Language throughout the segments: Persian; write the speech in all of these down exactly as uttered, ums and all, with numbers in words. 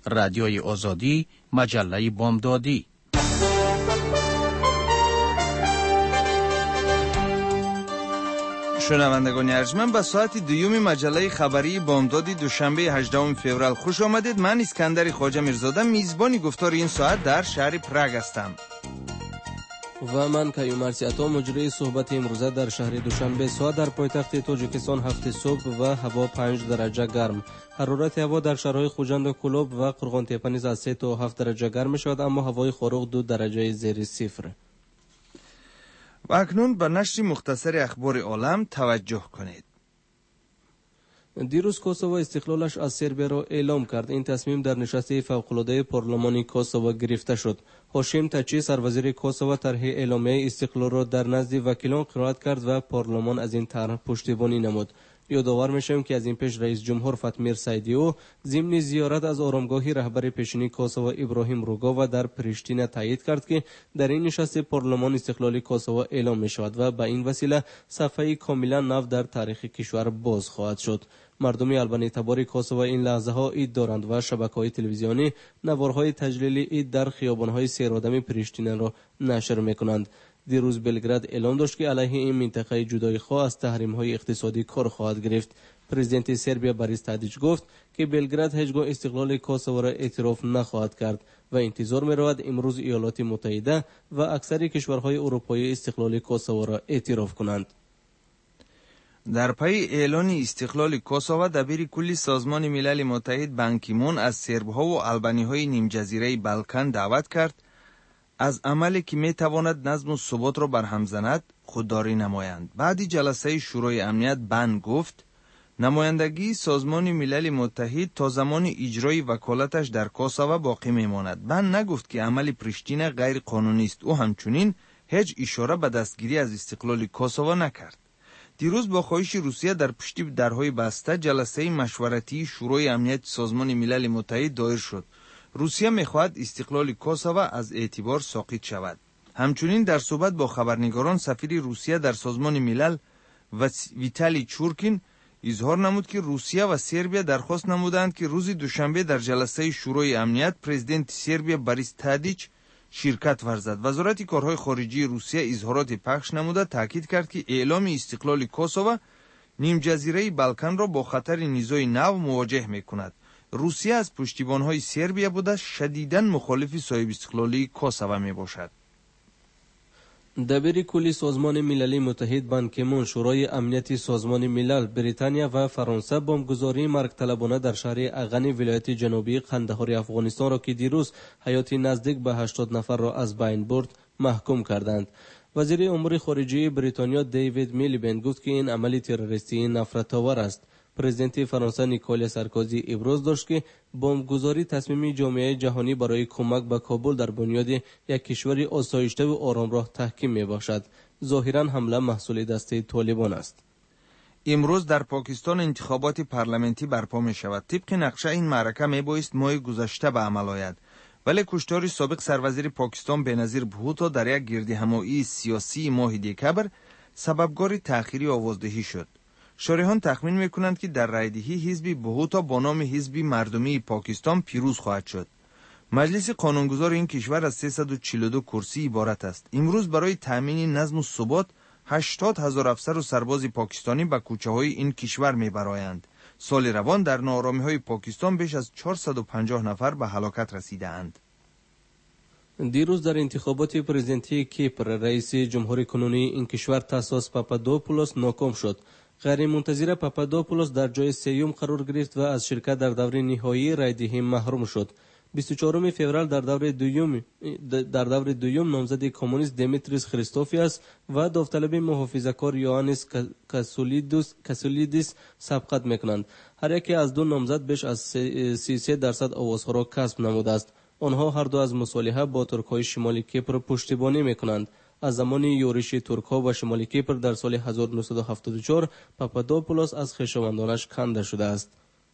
رادیوی آزادی، مجله بامدادی. شنوندگان ارجمند، به ساعت دوم مجله خبری بامدادی دوشنبه هجدهم فوریه خوش آمدید. من اسکندر خواجه میرزاده میزبان گفتار این ساعت در شهر پراگ هستم و من کیوم ارسیاتا مجری صحبت امروزه در شهر دوشنبه. ساعت در پایتخت تاجیکستان هفت صبح و هوا پنج درجه گرم. حرارت هوا در شهرهای خوجند و کلوب و قرغان تپه نیز از سه تا هفت درجه گرم شد، اما هوای خروق دو درجه زیر صفر. و اکنون به نشر مختصر اخبار عالم توجه کنید. دیروز کوسوو استقلالش از سربیا را اعلام کرد. این تصمیم در نشست فوق‌العاده پارلمانی کوسوو گرفته شد. هاشم تاچی سروزیر کوسوو طرح اعلامیه استقلال را در نزد وکیلان قرائت کرد و پارلمان از این طرح پشتیبانی نمود. یادآور میشم که از این پیش رئیس جمهور فاطمیر سایدیو ضمن زیارت از آرامگاه رهبر پیشین کوسوو ابراهیم روگاوا در پریشتین تایید کرد که در این نشست پارلمان استقلال کوسوو اعلام می شود و به این وسیله صفحه کاملا نو در تاریخ کشور باز خواهد شد. مردم البانی تبار کوسوو این لحظه ها عید دارند و شبکه‌های تلویزیونی نوارهای تجلیلی عید در خیابان‌های سیرآدم پریشتین را نشر می‌کنند. دیروز بلگراد اعلام داشت که علیه این منطقه جدایی‌خواه از تحریم‌های اقتصادی کار خواهد گرفت. پرزیدنت سربیا بوریس تادیچ گفت که بلگراد هیچگاه استقلال کوسوو را اعتراف نخواهد کرد و انتظار می‌رود امروز ایالات متحده و اکثر کشورهای اروپایی استقلال کوسوو را اعتراف کنند. در پی اعلان استقلال کوسوو، دبیر کلی سازمان ملل متحد بان کی مون از سرب‌ها و آلبانی‌های نیم جزیره بالکان دعوت کرد از عملی که میتواند نظم و ثبات را برهم زند خودداری نمایند. بعد جلسه شورای امنیت بان گفت نمایندگی سازمان ملل متحد تا زمان اجرای وکالتش در کوسوو باقی میماند. بان نگفت که عمل پریشتین غیر قانونی است. او همچنین هیچ اشاره به دستگیری از استقلال کوسوو نکرد. دیروز با خواهش روسیه در پشت درهای بسته جلسه مشورتی شورای امنیت سازمان ملل متحد دایر شد. روسیه میخواهد استقلال کوسوو از اعتبار ساقط شود. همچنین در صحبت با خبرنگاران سفیر روسیه در سازمان ملل ویتالی چورکین اظهار نمود که روسیه و سربیا درخواست نمودند که روز دوشنبه در جلسه شورای امنیت پرزیدنت سربیا بوریس تادیچ شرکت ورزد. وزارت کارهای خارجی روسیه اظهارات پخش نموده تاکید کرد که اعلام استقلال کوسوو نیم جزیره بالکان را با خطر نیزای نو مواجه میکند. روسیه از پشتیبان‌های سربیا بوده شدیداً مخالف صاحب استقلالی کوسوو میباشد. دبیر کلی سازمان ملل متحد بان کی مون، شورای امنیت سازمان ملل، بریتانیا و فرانسه بمبگذاری مرگ طلبانه در شهر اغن ولایت جنوبی قندهار افغانستان را که دیروز حیات نزدیک به هشتاد نفر را از بین برد محکوم کردند. وزیر امور خارجه بریتانیا دیوید میلیبند گفت که این عمل تروریستی نفرت آور است. پرزیدنت فرانسه نیکولای سارکوزی ابراز داشت که بمبگذاری تصمیم جامعه جهانی برای کمک به کابل در بنیاد یک کشور آسایشته و آرامراه تحکیم می باشد. ظاهرا حمله محصول دسته طالبان است. امروز در پاکستان انتخابات پارلمانتی برپا می شود. طبق نقشه این معرکه می بایست ماه گذشته به عمل آید، ولی کشتار سابق سروزیر پاکستان بنظیر بهوتو در یک گردهمایی سیاسی ماه دکبر سببگار تأخیری آوازدهی شد. شارحان تخمین میکنند که در رایدهی حزب بهوتا با نام حزب مردمی پاکستان پیروز خواهد شد. مجلس قانونگذار این کشور از سیصد و چهل و دو کرسی عبارت است. امروز برای تامین نظم و ثبات هشتاد هزار افسر و سرباز پاکستانی به کوچه های این کشور میبرایند. سال روان در ناآرامی های پاکستان بیش از چهارصد و پنجاه نفر به هلاکت رسیدند. دیروز در انتخابات پرزیدنتی کیپر رئیس جمهوری کنونی این کشور تاسوس پاپادوپولوس ناکام شد. غیر منتظره پاپادوپولوس در جای سیوم قرار گرفت و از شرکت در دور نهایی رایدهی محروم شد. بیست و چهارم فوریه در دور دوم در دور دوم نامزد کمونیست دیمیتریس خریستوفیاس و داوطلب محافظه‌کار یوانیس کاسولیدوس کاسولیدیس سبقت میکنند. هر یک از دو نامزد بیش از سی و سه درصد آوازها را کسب نموده است. آنها هر دو از مصالحه با ترک‌های شمالی کیپر پشتیبانی میکنند. از زمان یورش ترک‌ها و شمالی کیپر در سال هزار و نهصد و هفتاد و چهار پاپادوپولوس از خویشاوندانش کنده شده است.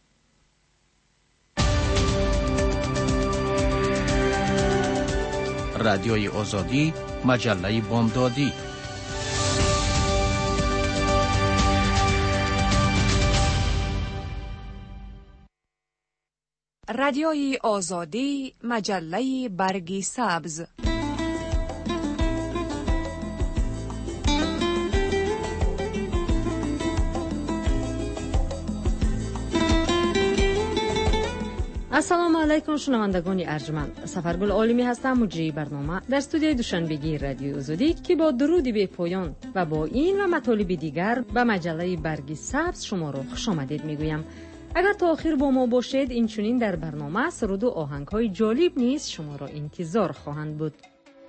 رادیوی آزادی، مجله بامدادی. رادیوی آزادی، مجله برگ سبز. السلام علیکم شنوندگان ارجمند. سفرگل عالمی هستم، مجری برنامه در استودیوی دوشنبگی رادیو آزادی که با درودی به پایان و با این و مطالب دیگر به مجله برگ سبز شما را خوش آمدید میگویم. اگر تا آخر با ما باشید، این چنین در برنامه سرود و آهنگ‌های جالب نیز شما را انتظار خواهند بود.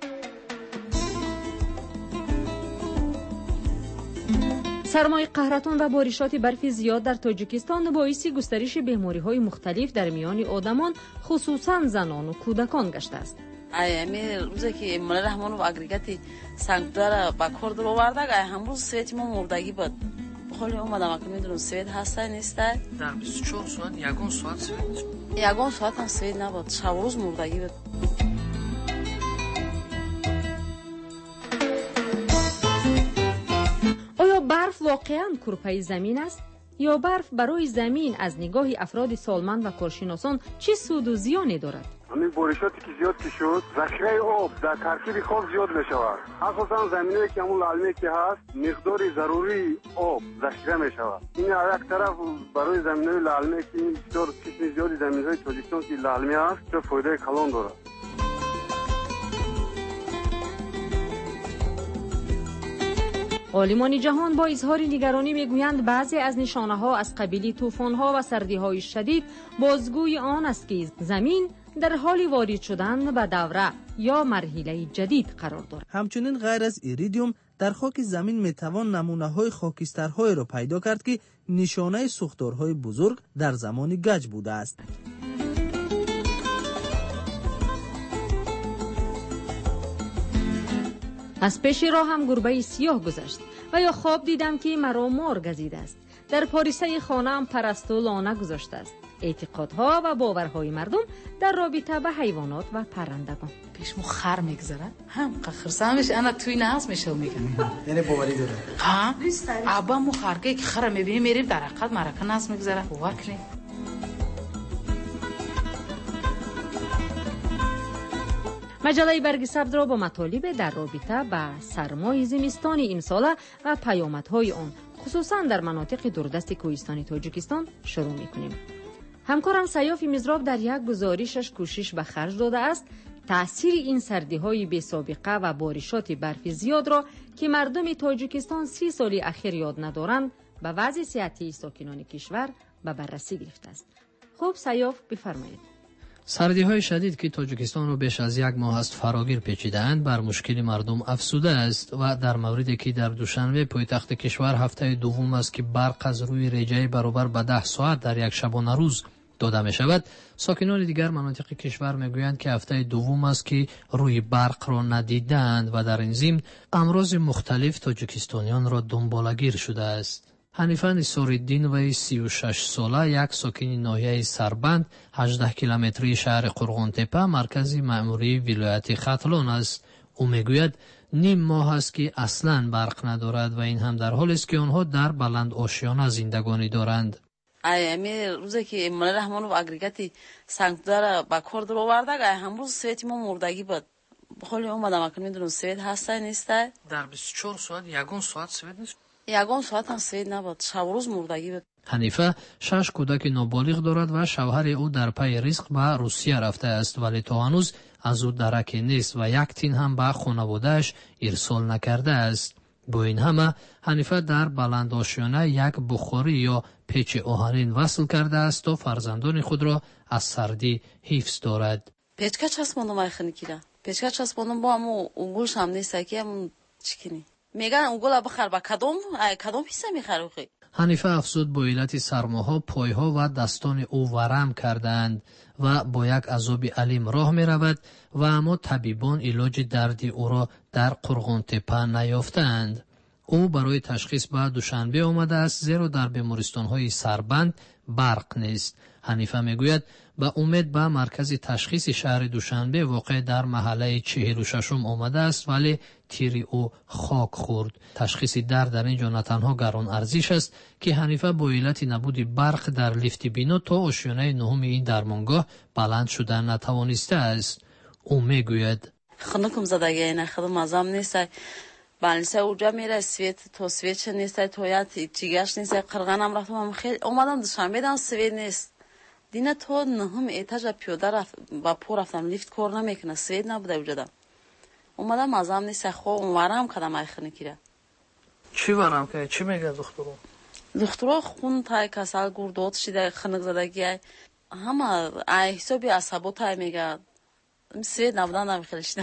سرمای قهرتان و بارشات برف زیاد در تاجیکستان باعث گسترش بیماری‌های مختلف در میان آدمان، خصوصاً زنان و کودکان گشته است. ایامی روزی که مال رحمان و اگریگاتی سانکتار با کار در آورده، ای همروز سویت ما مردگی بود. خیلی اومدم که میدونم سویت هست نیست. در بیست و چهار ساعت یگان ساعت سویت نیست. یگان ساعت هم سویت نبود. شب روز مردگی بود. آیا برف واقعاً کرپای زمین است یا برف برای زمین از نگاه افراد سالمند و کارشناسان چه سود و زیانی دارد؟ همین بارشاتی که زیاد که شد، ذخیره آب در ترکیب خاک زیاد میشود. اساساً زمینایی که همون لالمه که هست، مقدار ضروری آب ذخیره میشود. این یک طرف برای زمینای لالمه که بسیار قسم زیادی زمینهای تاجیکستان که لالمه است، چه فایده کلان دارد. عالمان جهان با اظهار نگرانی میگویند بعضی از نشانه‌ها از قبیل طوفان‌ها و سردی‌های شدید بازگوی آن است که زمین در حال وارد شدن به دوره یا مرحله جدید قرار دارد. همچنین غیر از ایریدیوم در خاک زمین میتوان نمونه‌های خاکسترهای را پیدا کرد که نشانه سوختارهای بزرگ در زمان گچ بوده است. از پیش راه هم گربه سیاه گذشت و یا خواب دیدم که مرا مار گزیده است. در پاریسه خانه هم پرستو لانه گذاشته است. اعتقادها و باورهای مردم در رابطه به حیوانات و پرندگان. پیش مو خر میگذره هم خرسامش انا توی ناس میشل میگن. یعنی باوری داره. ها ابا مو خرگه که خر میبینیم میریم در حقیقت مرکه ناس میگذره. باور کنید. مجله برگ سبز را با مطالب در رابطه با سرمای زمستانی این ساله و پیامدهای آن، خصوصا در مناطق دوردست کوهستانی تاجیکستان شروع میکنیم. همکارم سیاف مزراب در یک گزارشش کوشش به خرج داده است تأثیر این سردی‌های بی سابقه و بارشات برف زیاد را که مردم تاجیکستان سی سال اخیر یاد ندارند به وضع صحتی ساکنان کشور به بررسی گرفته است. خب سیاف بفرمایید. سردی های شدید که تاجیکستان را بیش از یک ماه است فراگیر پیچیدند بر مشکل مردم افزوده است و در موردی که در دوشنبه پایتخت کشور هفته دوم است که برق از روی ریجه برابر به ده ساعت در یک شبانه روز داده می شود، ساکنان دیگر مناطق کشور می گویند که هفته دوم است که روی برق را ندیدند و در این ضمن امراض مختلف تاجیکستانیان را دنبالگیر شده است. حنیفه نصارالدین و سی و شش ساله یک ساکن ناحیه سربند هجده کیلومتری شهر قرغنتپه مرکز مأموری ولایت ختلان است. او میگوید نیم ماه است که اصلا برق ندارد و این هم در حالی است که آنها در بلند آشیانه زندگانی دارند. ایامی روزی که مال رحمان و اگریگاتی سانکتار با کار در آورده، ای همروز سویت ما مردگی بود. خیلی اومدم که میدونم سویت هست نیست. در بیست و چهار ساعت یگان ساعت سویت نیست. یگان ساعت هم سوید نبود. شب روز مردگی بود. حنیفه شش کودک نابالغ دارد و شوهر او در پی رزق به روسیه رفته است ولی تا هنوز از او درکی نیست و یک تین هم به خانواده‌اش ارسال نکرده است. با این همه حنیفه در بلند آشیانه یک بخاری یا پیچ آهنین وصل کرده است تا فرزندان خود را از سردی حفظ دارد. پیچکا چسباندم ایخنی کیره. پیچکا چسباندم با همون اونگولش هم نیست که همون چکنی. میگن اونگولا بخر با کدوم کدوم حصه میخروخی. حنیفه افزود با علت سرماها پایها و دستان او ورم کردند و با یک عذاب علیم راه می رود و اما طبیبان علاج درد او را در قرغنتپه نیافتند. او برای تشخیص به دوشنبه آمده است زیرا در بیمارستان‌های سربند برق نیست. حنیفه میگوید با امید به مرکز تشخیص شهر دوشنبه واقع در محله چهل و ششم آمده است، ولی تیر او خاک خورد. تشخیص درد در اینجا نه تنها گران ارزش است که حنیفه با علت نبود برق در لیفت بینو تا آشیانه نهم این درمانگاه بلند شدن نتوانسته است. او میگوید خنکم زدگی این خودم ازم نیست، بالنسه اوجا میره سویت تو سویت نیست، تویت چیگاش نیست، قرغانم رفتم خیلی اومدم دوشنبه دام سویت نیست. دینا تو نهم ایتاج پیاده رفت با پو رفتم لیفت کار نمیکنه، سویت نبوده اوجا. اومدم ازم نیست، خو اونورم کدام ایخنی کیره. چی ورم که چی میگه دکترو؟ دکترو خون تای کسل گردات شده خنک زدگی همه ای حسابی عصبو تای میگه سویت نبودن نمیخیرشته.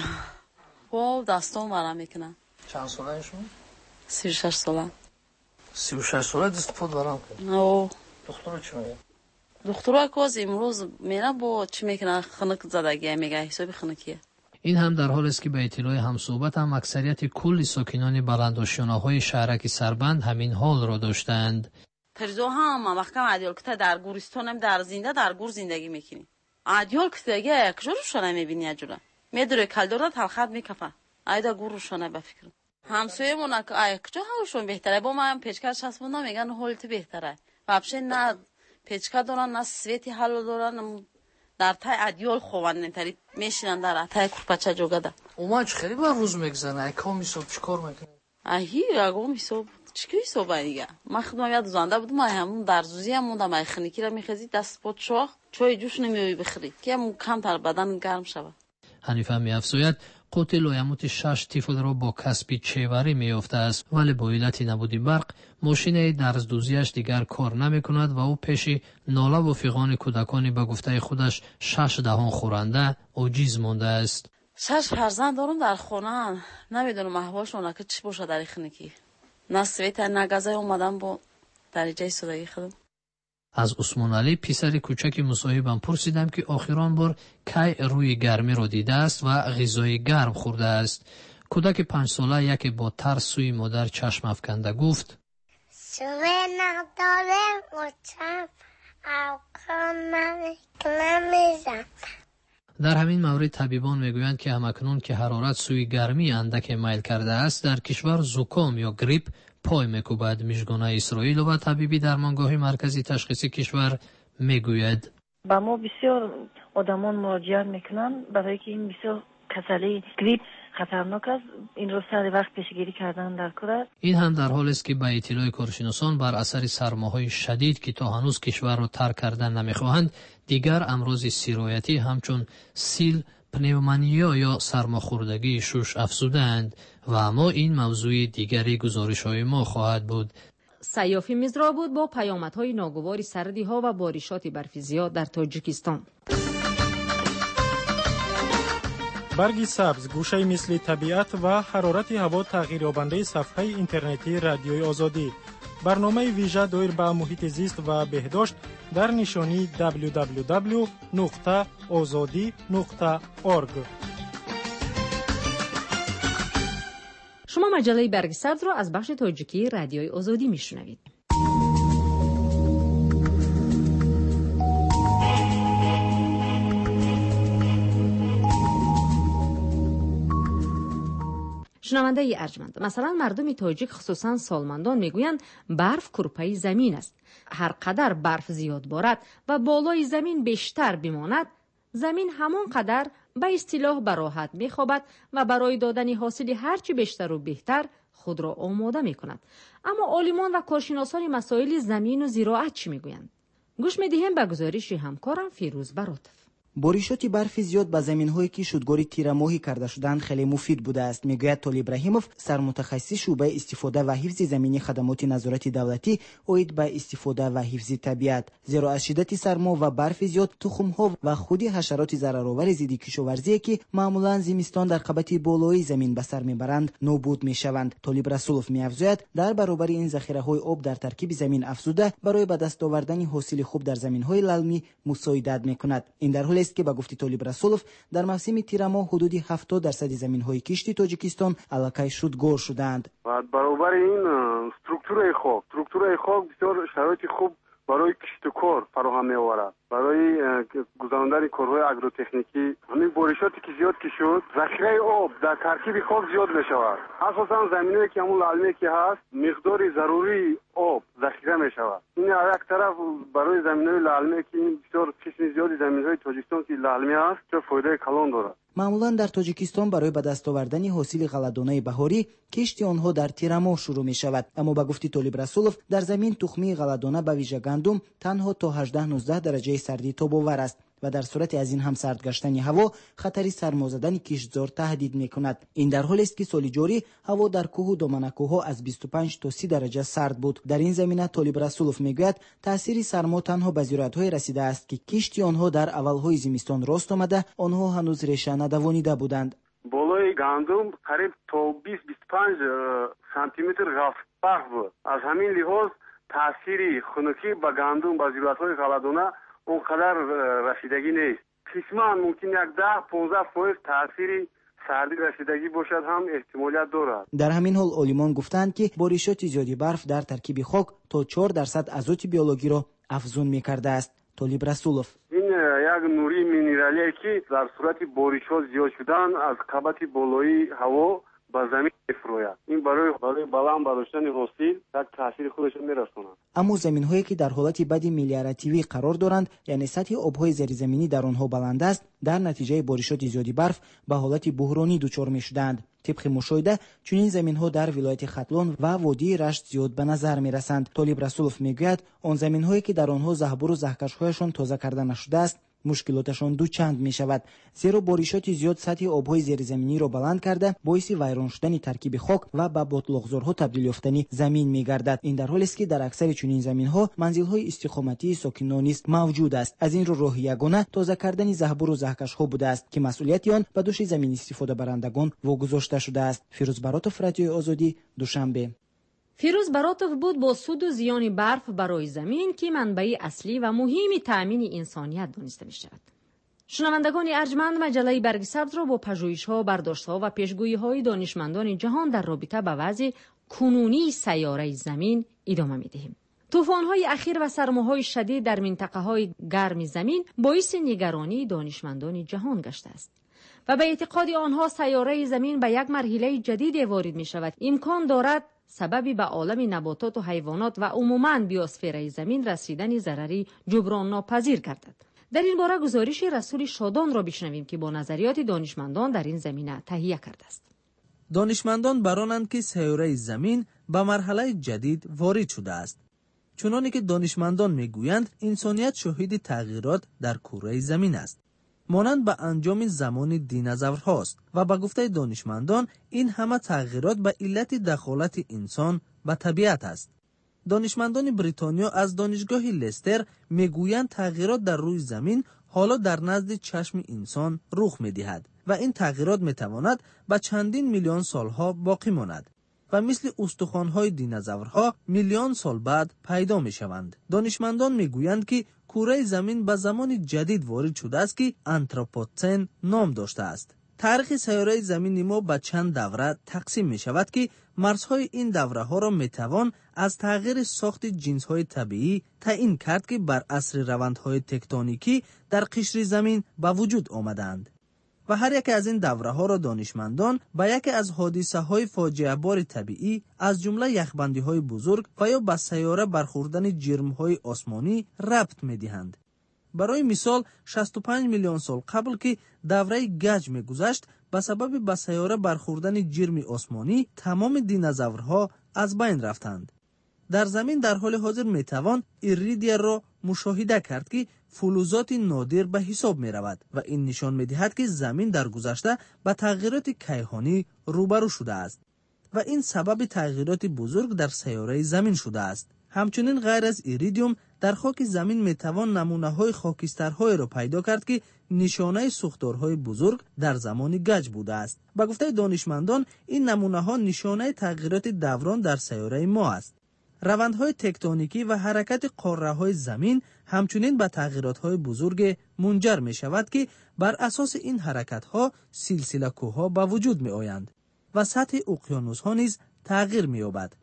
خو دستم ورم میکنه. چند ساله شما؟ سی و شش ساله. سی و شش ساله دست پود ورم کرد؟ او دکترو چی میگه؟ دکترو اکواز امروز میره با چی میکنه خنک زدگی میگه حسابی خنکیه. این هم در حال است که به اطلاع همصحبت هم اکثریت کل ساکنان بلندآشیانه‌های شهرک سربند همین حال را داشتند. ترزو هم محکم عدیال کتا در گورستان هم در زنده در گور زندگی میکنی. عدیال کتا گه کجا روشانه میبینی اجوره؟ میدوره کلدورا تلخت میکفه. ایدا گور روشانه بفکر. همسوی مون ای کجا هاشون بهتره با من پیچکار چسبوندم میگن حالت بهتره. واپس نه پیچکار دارن نه سویتی حالو دارن. در تای عدیال خوان نتری میشینن در تای کورپچه جوگاده. اوماج خیلی بر روز میگذنه. اکام میسوب چیکار میکنه؟ اهی اگه میسوب چیکار میسوب دیگه؟ من خودم یاد زنده بودم، من همون در زوزی هم موندم، من خنکی را میخزی دست پات شاخ چای جوش نمیوی بخری که مو کم تر بدن گرم شود. حنیفه میافزاید قوت لایموت شش طفل را با کسبی چهوری میافته است، ولی با علت نبودی برق ماشین درزدوزیش دیگر کار نمی کند و او پیش ناله و فیغان کودکانی به گفته خودش شش دهان خورنده عاجز مانده است. شش فرزند دارم در خانه، نمیدونم احوالشون که چی باشه در خنکی. نه سویت نه گازه اومدم با درجه سودگی خودم. از عثمان علی پسر کوچک مصاحبم پرسیدم که آخران بار کی روی گرمی را دیده است و غذای گرم خورده است. کودک پنج ساله یکی با ترس سوی مادر چشم افکنده گفت سوی نداره مچم اوکان نمیزن. در همین مورد طبیبان میگویند که همکنون که حرارت سوی گرمی اندک میل کرده است، در کشور زکام یا گریپ پای میکوبد. میشگانه اسرائیل و طبیبی درمانگاه مرکزی تشخیصی کشور میگوید با ما بسیار آدمان مراجعت میکنن برای که این بسیار کسلی گریپ خطرناک است، این رو سر وقت پیشگیری کردن در کار. این هم در حال است که به اطلاع کارشناسان بر اثر سرماهای شدید که تا هنوز کشور را ترک کردن نمیخواهند، دیگر امراض سیرایتی همچون سیل، پنیومانیا یا سرماخوردگی شش افزودند و اما این موضوع دیگری گزارش‌های ما خواهد بود. سیافی میزرا بود با پیامدهای ناگوار سردی‌ها و بارشات برف زیاد در تاجیکستان. برگ سبز، گوشه مثل طبیعت و حرارت هوا تغییر یابنده صفحه اینترنتی رادیوی آزادی. برنامه ویژه دایر به محیط زیست و بهداشت در نشانی دبلیو دبلیو دبلیو نقطه آزادی نقطه اورگ. شما مجله برگ سبز را از بخش تاجیکی رادیوی آزادی میشنوید. شنونده ارجمند، مثلا مردم تاجیک خصوصا سالمندان میگویند برف کرپه زمین است. هر قدر برف زیاد بارد و بالای زمین بیشتر بماند، زمین همان قدر به اصطلاح به راحت میخوابد و برای دادن حاصل هرچی بیشتر و بهتر خود را آماده میکند. اما عالمان و کارشناسان مسائل زمین و زراعت چی میگویند؟ گوش میدهیم به گزارش همکارم فیروز براتف. بارشات برف زیاد به زمین‌هایی که شودگاری تیر ماهی کرده شدند خیلی مفید بوده است، میگوید طالب ابراهیموف، سرمتخصص شعبه استفاده و حفظ زمینی خدمات نظارت دولتی اوید به استفاده و حفظ طبیعت، زیرا از شدت سرما و برف زیاد تخم‌ها و خود حشرات ضررآور ضد کشاورزی که معمولاً زمستان در قبط بالای زمین به سر میبرند نابود میشوند. طالب رسولوف میافزاید در برابر این ذخیره‌های آب در ترکیب زمین افزوده برای به دست آوردن حاصل خوب در زمین‌های للمی مساعدت میکند. این در حالی است که با گفته طالب رسولوف در موسم تیر ماه حدود هفتاد درصد زمین‌های کشتی تاجیکستان علاقه شودگار شدند. برابر این سترکتورای خاک، سترکتورای خاک بسیار شرایط خوب برای کشت و کار فراهم می‌آورد. برای گذراندن کارهای آگروتکنیکی همین بارشاتی که زیاد که شد ذخیره آب در ترکیب خاک زیاد می‌شود. اساساً زمینه‌ای که همون لالمه که هست مقدار ضروری آب ذخیره می‌شود. این از یک طرف برای زمینه‌های لالمه که بسیار قسم زیادی زمین‌های تاجیکستان که لالمه است چه فایده کلان دارد. معمولا در تاجیکستان برای به دست آوردن حاصل غله‌دانه بهاری کشت آنها در تیر ماه شروع می شود، اما به گفته طالب رسولوف در زمین تخمی غله‌دانه به ویژه گندم تنها تا هجده نوزده درجه سردی تاب‌آور است و در صورت از این هم سرد گشتن هوا خطری سرما زدن کشتزار تهدید می کند. این در حالی است که سال جاری هوا در کوه و دامنکوها از بیست و پنج تا سی درجه سرد بود. در این زمینه طالب رسولوف میگوید تاثیر سرما تنها به ضرورت‌های رسیده است که کشتی آنها در اول‌های زمستان راست آمده، آنها هنوز ریشه ندوانیده بودند. بالای گندم قریب تا بیست تا بیست و پنج سانتی متر رفته بود. از همین لحاظ تاثیر خنکی به گندم به ضرورت‌های غله‌دانه اونقدر رسیدگی نیست. قسما ممکن یک ده پانزده فیصد تاثیر سردی رسیدگی باشد هم احتمالیت دارد. در همین حال عالمان گفتند که بارشات زیادی برف در ترکیب خاک تا چهار درصد آزوت بیولوژی را افزون می‌کرده است. طالب رسولوف این یک نوری مینرالی که در صورت بارشات زیاد شدن از قبط بالایی هوا به زمین می‌فروید. این برای برای بلند برداشتن حاصل یک تاثیر خودش می‌رساند. اما زمین‌هایی که در حالت بد ملیاراتیوی قرار دارند، یعنی سطح آب‌های زیرزمینی در آنها بلند است، در نتیجه بارشات زیادی برف به حالت بحرانی دچار می‌شدند. طبق مشاهده چنین زمین‌ها در ولایت ختلان و وادی رشت زیاد به نظر می‌رسند. طالب رسولوف می‌گوید آن زمین‌هایی که در آنها زهبور و زهکش‌هایشان تازه کرده نشده است مشکلاتشان دو چند می شود، زیرا بارشات زیاد سطح آب‌های زیرزمینی را بلند کرده باعث ویران شدن ترکیب خاک و به باتلاق‌زارها تبدیل یافتن زمین می گردد. این در حالی است که در اکثر چنین زمین‌ها منزل‌های استقامتی ساکنان نیز موجود است. از این رو راه یگانه تازه کردن زهبور و زهکش‌ها بوده است که مسئولیت آن به دوش زمین استفاده برندگان واگذاشته شده است. فیروز براتوف، رادیوی آزادی، دوشنبه. فیروز براتوف بود با سود و زیان برف برای زمین که منبع اصلی و مهم تأمین انسانیت دانسته می شود. شنوندگان ارجمند، مجله برگ سبز را با پژوهش‌ها، برداشت‌ها و پیشگویی‌های دانشمندان جهان در رابطه با وضع کنونی سیاره زمین ادامه می‌دهیم. طوفان‌های اخیر و سرماهای شدید در منطقه‌های گرم زمین باعث نگرانی دانشمندان جهان گشته است و به اعتقاد آنها سیاره زمین به یک مرحله جدید وارد می‌شود. امکان دارد سببی به عالم نباتات و حیوانات و عموماً بیوسفر زمین رسیدن ضرری جبران ناپذیر گردد. در این باره گزارش رسول شادان را بشنویم که با نظریات دانشمندان در این زمینه تهیه کرده است. دانشمندان برانند که سیاره زمین به مرحله جدید وارد شده است. چنانکه که دانشمندان میگویند انسانیت شاهد تغییرات در کره زمین است، مانند به انجام زمان دینازورهاست و به گفته دانشمندان این همه تغییرات به علت دخالت انسان به طبیعت است. دانشمندان بریتانیا از دانشگاه لستر میگویند تغییرات در روی زمین حالا در نزد چشم انسان رخ میدهد و این تغییرات میتواند به چندین میلیون سالها باقی ماند و مثل استخوان‌های دینازورها میلیون سال بعد پیدا میشوند. دانشمندان میگویند که کره زمین به زمان جدید وارد شده است که آنتروپوسن نام داشته است. تاریخ سیاره زمین ما به چند دوره تقسیم می شود که مرزهای این دوره ها را می توان از تغییر ساخت جنس های طبیعی تعیین کرد که بر اثر روندهای تکتونیکی در قشر زمین به وجود آمدند و هر یک از این دوره ها را دانشمندان به یکی از حادثه های فاجعه بار طبیعی از جمله یخبندی های بزرگ و یا به سیاره برخوردن جرم های آسمانی ربط می دهند. برای مثال شصت و پنج میلیون سال قبل که دوره گچ می گذشت به سبب به سیاره برخوردن جرم آسمانی تمام دینازورها از بین رفتند. در زمین در حال حاضر می توان ایریدیا را مشاهده کرد که فلزات نادر به حساب می رود و این نشان می دهد که زمین در گذشته به تغییرات کیهانی روبرو شده است و این سبب تغییرات بزرگ در سیاره زمین شده است. همچنین غیر از ایریدیوم در خاک زمین می توان نمونه های خاکسترهای را پیدا کرد که نشانه سوختارهای بزرگ در زمان گچ بوده است. به گفته دانشمندان این نمونه ها نشانه تغییرات دوران در سیاره ما است. روندهای تکتونیکی و حرکت قاره های زمین همچنین به تغییرات های بزرگ منجر می شود که بر اساس این حرکت ها سلسله کوه ها به وجود می آیند و سطح اقیانوس ها نیز تغییر می یابد.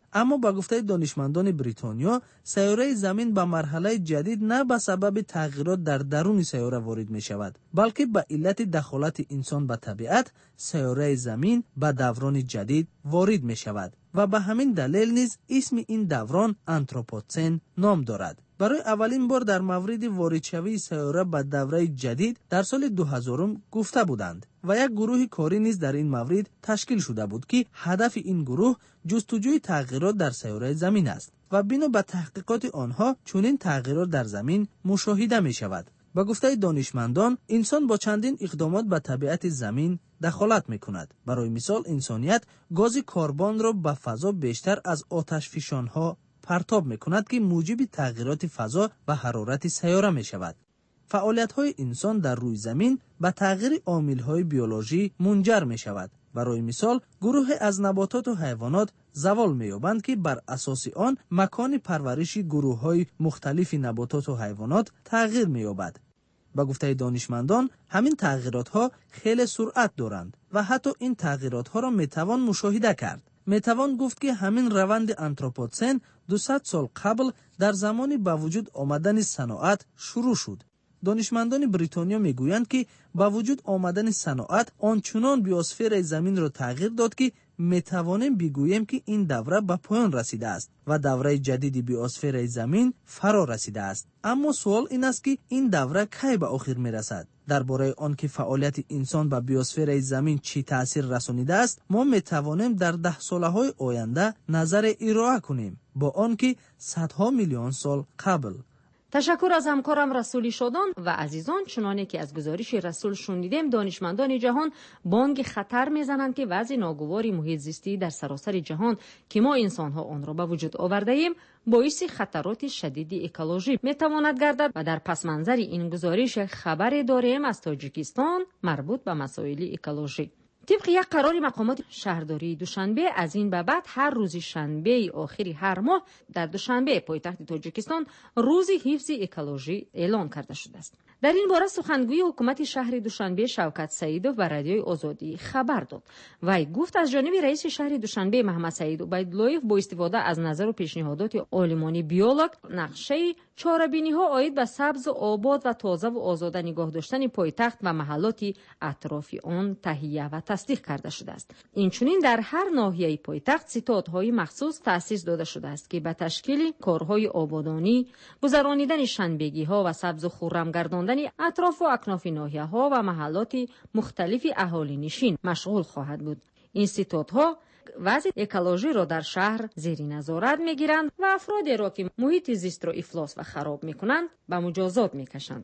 اما با گفته دانشمندان بریتانیا سیاره زمین به مرحله جدید نه به سبب تغییرات در درون سیاره وارد می شود، بلکه به علت دخالت انسان به طبیعت سیاره زمین به دوران جدید وارد می شود و به همین دلیل نیز اسم این دوران آنتروپوسن نام دارد. برای اولین بار در مورد واردشوی سیاره به دوره جدید در سال دو هزار گفته بودند و یک گروه کاری نیز در این مورد تشکیل شده بود که هدف این گروه جستجوی تغییرات در سیاره زمین است و بنا به تحقیقات آنها چنین تغییرات در زمین مشاهده می شود. با گفته دانشمندان انسان با چندین اقدامات به طبیعت زمین دخالت می کند. برای مثال انسانیت گاز کربن را به فضا بیشتر از آتشفشانها پرتاب می کند که موجب تغییرات فضا و حرارت سیاره می شود. فعالیت های انسان در روی زمین به تغییر عامل های بیولوژی منجر می شود. برای مثال گروه از نباتات و حیوانات زوال می یابند که بر اساس آن مکان پرورش گروه های مختلف نباتات و حیوانات تغییر می یابد. با گفته دانشمندان همین تغییرات ها خیلی سرعت دارند و حتی این تغییرات ها را می توان مشاهده کرد. می توان گفت که همین روند آنتروپوسن دویست سال قبل در زمانی با وجود آمدن صنعت شروع شد. دانشمندان بریتانیا میگویند که با وجود آمدن صنعت آنچنان بیوسفر زمین را تغییر داد که میتوانیم بگوییم که این دوره به پایان رسیده است و دوره جدید بیوسفر زمین فرا رسیده است. اما سوال این است که این دوره کی به آخر میرسد؟ درباره آنکه فعالیت انسان به بیوسفر زمین چی تأثیر رسانیده است ما میتوانیم در ده سالهای آینده نظر ارائه کنیم، با آنکه صدها میلیون سال قبل. تشکر از همکارم رسولی شادان و عزیزان. چنانه که از گزارش رسول شنیدیم دانشمندان جهان بانگ خطر میزنند که وضع ناگوار محیط زیستی در سراسر جهان که ما انسان ها آن را به وجود آورده ایم باعث خطرات شدید اکولوژی میتواند گردد و در پس منظر این گزارش خبر داریم از تاجیکستان مربوط به مسائل اکولوژی. طبق یک قرار مقامات شهرداری دوشنبه از این به بعد هر روز شنبه آخری هر ماه در دوشنبه پایتخت تاجیکستان روز حفظ اکولوژی اعلام کرده شده است. در این باره سخنگوی حکومت شهر دوشنبه شوکت سعیدوف به رادیوی آزادی خبر داد. وی گفت از جانب رئیس شهر دوشنبه محمد سعید عبیداللهیف با استفاده از نظر و پیشنهادات عالمان بیولوژ نقشه چاره‌بینی ها عاید به سبز و آباد و تازه و آزاده نگاه داشتن پایتخت و محلات اطراف آن تهیه و تصدیق کرده شده است. اینچنین در هر ناحیه پایتخت ستادهای مخصوص تأسیس داده شده است که به تشکیل کارهای آبادانی، گذرانیدن شنبگی ها و سبز و خرم گرداندن اطراف و اکناف ناحیه ها و محلات مختلف اهالی نشین مشغول خواهد بود. این ستادها وضع اکولوژی را در شهر زیر نظارت میگیرند و افرادی را که محیط زیست را افلاس و خراب میکنند به مجازات میکشند.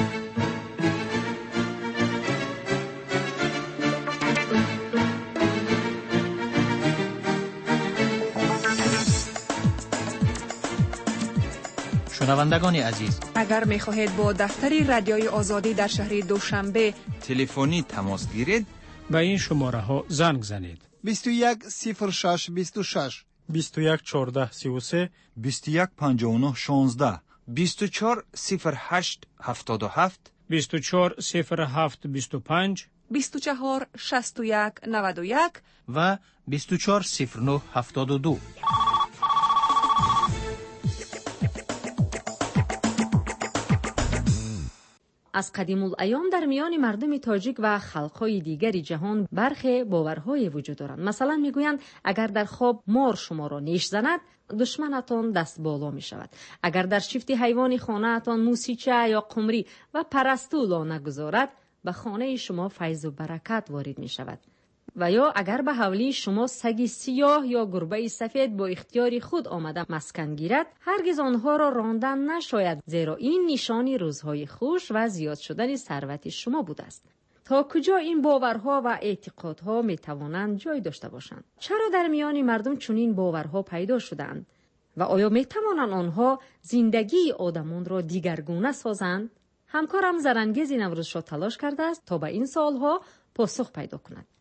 شنوندگان عزیز، اگر می خواهید با دفتر رادیوی آزادی در شهر دوشنبه تلفنی تماس گیرید به این شماره ها زنگ زنید: بیست و یک صفر شش بیست و شش بیست و یک چهارده سی و سه بیست و یک پنجاه و نه شانزده بیست و چهار صفر هشت هفتاد و هفت بیست و چهار صفر هفت بیست و پنج بیست و چهار شصت و یک نود و یک و بیست و چهار صفر نه هفتاد و دو. از قدیم الایام در میان مردم تاجیک و خلقهای دیگر جهان برخی باورهای وجود دارند. مثلا میگویند اگر در خواب مار شما را نیش زند دشمنتان دست بالا می شود. اگر در شفت حیوان خانه‌تان موسیچه یا قمری و پرستو لا نگذارد به خانه شما فیض و برکت وارد می شود. و یا اگر به حولی شما سگ سیاه یا گربه سفید با اختیار خود آمده مسکن گیرد هرگز آنها را راندن نشاید، زیرا این نشانی روزهای خوش و زیاد شدن ثروت شما بوده است. تا کجا این باورها و اعتقادها می توانند جای داشته باشند؟ چرا در میان مردم چنین باورها پیدا شدند؟ و آیا می توانند آنها زندگی آدمان را دیگرگونه سازند؟ همکارم زرنگیز نوروزشاه تلاش کرده است تا به این سوالها پاسخ پیدا کند.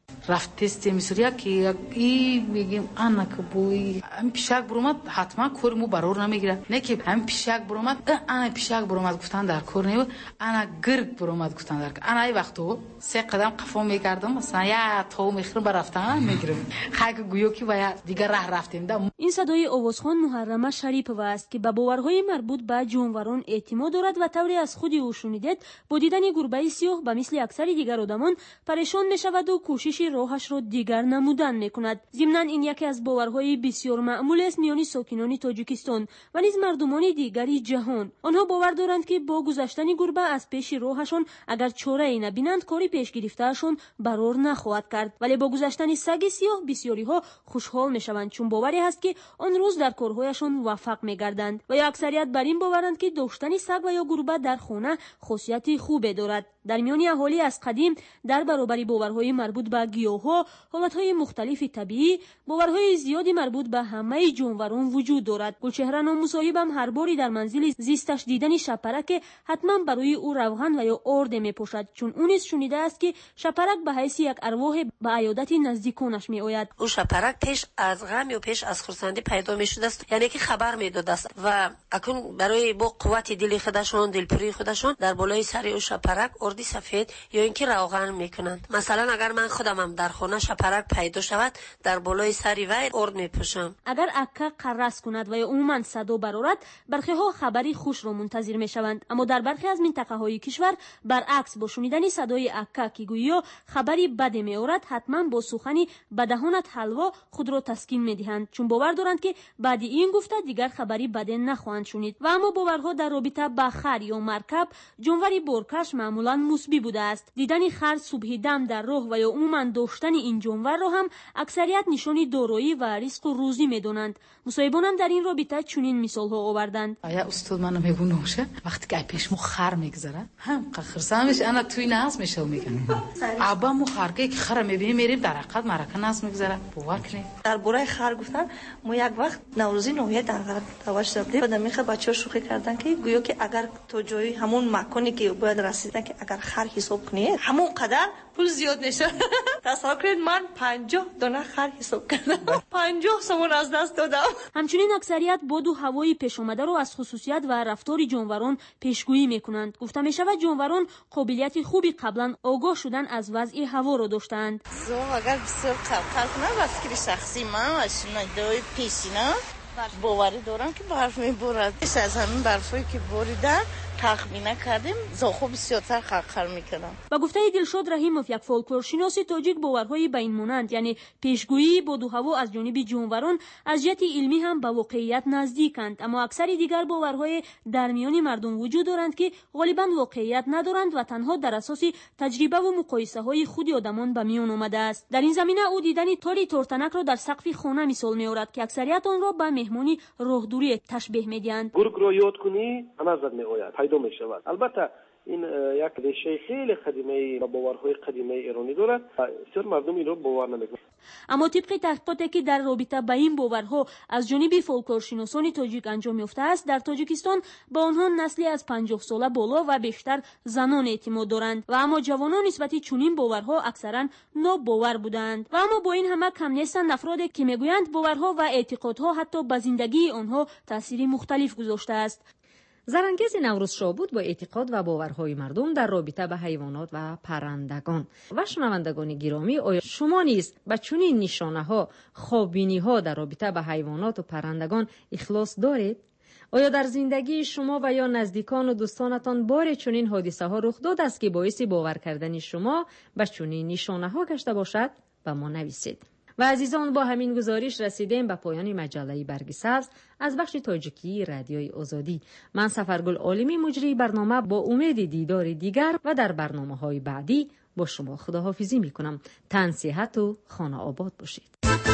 رفت تست میسوریا که ای میگیم انا که بوی هم پیشک برومد حتما کور مو برور نمیگیره نه که هم پیشک برومد انا پیشک برومد گفتن در کور نیو انا گرگ برومد گفتن در انا ای وقتو سه قدم قفا میکردم مثلا یا تو میخرم بر رفتن میگیرم خاک گویو که باید دیگه راه رفتیم ده. این صدای آوازخوان محرمه شریپова است که به باورهای مربوط به جانوران اعتماد دارد و طوری از خودی او شنیدید با دیدن گربه سیاه به مثل اکثر دیگر آدمان پریشان میشود و کوشش راهش را دیگر نمودن میکند. ضمناً این یکی از باورهای بسیار معمول است میان ساکنان تاجیکستان و نیز مردمان دیگری جهان. آنها باور دارند که با گذشتن گربه از پیش راهشان اگر چاره ای نبینند کاری پیش گرفتهشان برار نخواهد کرد، ولی با گذشتن سگ سیاه بسیاری ها خوشحال میشوند چون باوری هست که آن روز در کارهایشان موفق میگردند و یا اکثریت بر این باورند که داشتن سگ و یا گربه در خانه خاصیت خوبی دارد. در میان اهالی از قدیم در برابر باورهای مربوط به گیاها، حالتهای مختلف طبیعی، باورهای زیادی مربوط به همه جانوران وجود دارد. گلچهره نامصاحبم هر باری در منزل زیستش دیدن شپرک حتما برای او روغن و یا آرد میپوشد چون او نیز شنیده است که شپرک به حیث یک ارواح به عیادت نزدیکانش میآید. او شپرک پیش از غم یا پیش از خرسندی پیدا میشده است، یعنی که خبر میداده است و اکنون برای با قوت دل خودشان، دلپوری خودشان در بالای سر او شپرک اردی سفید یا اینکه روغن میکنند. مثلا اگر من خودمم در خانه شپرک پیدا شود در بالای سر وی ارد میپوشم. اگر اکه قرص کند و یا عموما صدا برآورد برخی ها خبری خوش را منتظر میشوند، اما در برخی از منطقه های کشور برعکس با شنیدن صدای اکه که گویا خبری بد میآورد حتما با سخنی به دهانت حلوا خود را تسکین میدهند چون باور دارند که بعد این گفته دیگر خبری بد نخواهند شنید. و اما باورها در رابطه با خر یا مرکب جانوری بارکش معمولا مسبی بوده است. دیدن خر صبح دم در راه و یا عموما داشتن این جانور را هم اکثریت نشانی دارایی و رزق و روزی میدونند. مصاحبان هم در این رابطه چنین مثال ها آوردند. آیا استاد منو میگونه باشه وقتی که پیش مو خر میگذره هم خرسامش انا توی ناز میشه میگن ابا مو خر که خر میبینی میریم در حقیقت مرکه ناز میگذره باور کنید. در برای خر گفتن ما یک وقت نوروزی نویه در غرب دعوت دادیم بعد میخه بچه‌ها شوخی کردن که گویا که اگر تو جایی همون مکانی که باید رسیدن که اگر خر حساب کنی همون قدر پول زیاد نشه. تصور کنید من پنجاه دانه خر حساب کردم پنجاه سوم از دست دادم. همچنین اکثریت باد و هوای پیش آمده رو از خصوصیت و رفتار جانوران پیشگویی میکنند. گفته میشود جانوران قابلیت خوبی قبلا آگاه شدن از وضع هوا را داشتند. زو اگر بسیار خلق نه بس که شخصی من ماشین دوی پیشینا باوری دارم که برف میبرد. از همین برفایی که بریدن تخمین کردیم زاخو بسیارتر خرخر میکنم. با گفته دلشاد رحیموف یک فولکلورشناس تاجیک باورهای بین مانند یعنی پیشگویی باد و هوا از جانب جانوران از جهت علمی هم به واقعیت نزدیکند، اما اکثر دیگر باورهای در میان مردم وجود دارند که غالبا واقعیت ندارند و تنها در اساس تجربه و مقایسه های خود آدمان به میان آمده است. در این زمینه او دیدن تاری تورتنک را در سقف خانه مثال میآورد که اکثریت آن را به مهمانی راهدوری تشبیه میدهند. گرگ رو یاد کنی نظر میآید پیدا می شود. البته این یک ریشه خیلی قدیمی و باورهای قدیمی ایرانی دارد. بسیار مردم این رو باور نمیکنند. اما طبق تحقیقاتی که در رابطه با این باورها از جانب فولکلورشناسان تاجیک انجام یافته است، در تاجیکستان با آنها نسلی از پنجاه ساله بالا و بیشتر زنان اعتماد دارند و اما جوانان نسبت چنین باورها اکثرا ناباور بودند. و اما با این همه کم نیستند افرادی که میگویند باورها و اعتقادها حتی به زندگی آنها تأثیری مختلف گذاشته است. زرانگیز نوروز شاه بود با اعتقاد و باورهای مردم در رابطه به حیوانات و پرندگان. و شنوندگان گرامی، آیا شما نیز به چنین نشانه ها، خوابینی ها در رابطه به حیوانات و پرندگان اخلاص دارید؟ آیا در زندگی شما و یا نزدیکان و دوستانتان بار چنین حادثه ها رخ داده است که باعث باور کردن شما به چنین نشانه ها گشته باشد؟ به ما نویسید. و عزیزان، با همین گزارش رسیدیم به پایان مجله برگ سبز از بخش تاجیکی رادیوی آزادی. من سفرگل عالمی مجری برنامه با امید دیدار دیگر و در برنامه‌های بعدی با شما خداحافظی می‌کنم. تن صحت و خانه آباد باشید.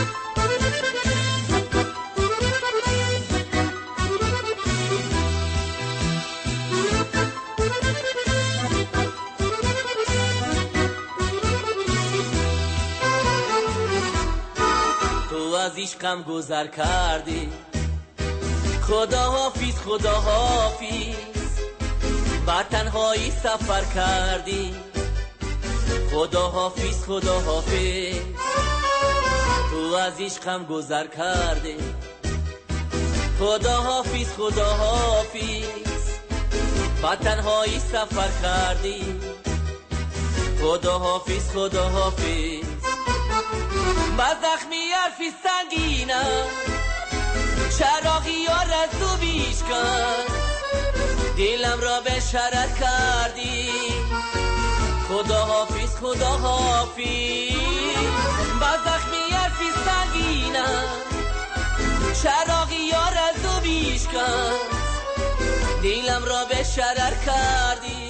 از عشقم گذر کردی، خدا حافظ خدا حافظ، با تنهایی سفر کردی، خدا حافظ خدا حافظ تو از عشقم گذر کرده خدا حافظ خدا حافظ با تنهایی سفر کردی خدا حافظ خدا حافظ با زخمی حرفی سنگینم چراغی ها را تو بیش کن دلم را به شرر کردی خدا حافظ خدا حافظ با زخمی حرفی سنگینم چراغی ها را تو بیش کن دلم را به شرر کردی